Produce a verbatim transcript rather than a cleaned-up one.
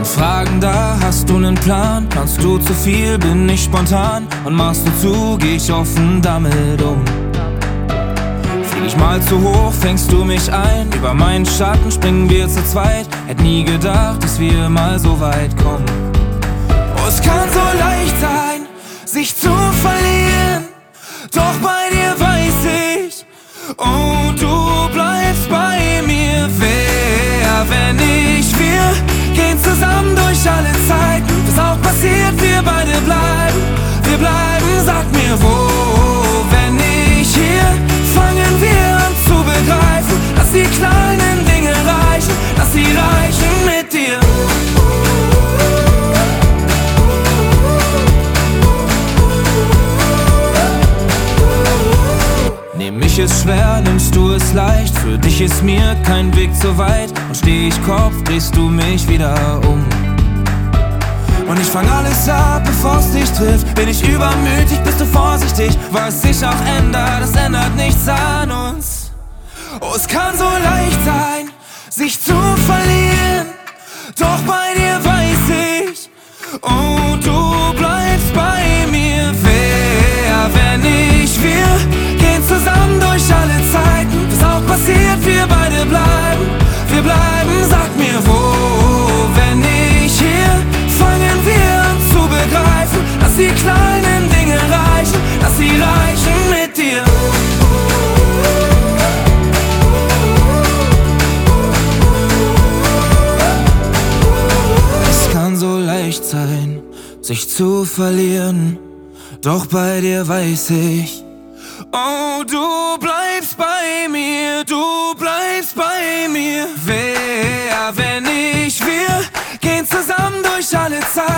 Fragen da, hast du nen Plan? Kannst du zu viel, bin ich spontan? Und machst du zu, geh ich offen damit um. Flieg ich mal zu hoch, fängst du mich ein? Über meinen Schatten springen wir zu zweit. Hätt nie gedacht, dass wir mal so weit kommen. Oh, es kann so leicht sein, sich zu verlieren. Doch bei dir weiß ich, oh, du bleibst bei mir. Wer, wenn nicht wir, gehen zusammen durch alle Zeiten. Was auch passiert, wir beide bleiben. Wir bleiben, sag mir wo. Wenn nicht hier, fangen wir an zu begreifen, dass die kleinen Dinge reichen, dass sie reichen mit dir. Nehm ich es schwer, nimmst du es leicht. Für dich ist mir kein Weg zu weit. Und steh ich Kopf, drehst du mich wieder um. Und ich fang alles ab, bevor's dich trifft. Bin ich übermütig, bist du vorsichtig. Was sich auch ändert, das ändert nichts an uns. Oh, es kann so leicht sein, sich zu verlieren. Doch bei dir weiß ich, oh, du bleibst bei mir. Wer, wenn nicht wir, gehen zusammen durch alle Zeiten. Was auch passiert, wir beide bleiben. Wir bleiben, sag mir wo. Wenn nicht hier, fangen wir an zu begreifen, dass die kleinen Dinge reichen, dass sie reichen mit dir. Es kann so leicht sein, sich zu verlieren. Doch bei dir weiß ich, oh, du bleibst bei mir, du bleibst bei mir. Wer, wenn nicht wir, gehen zusammen durch alle Zeiten.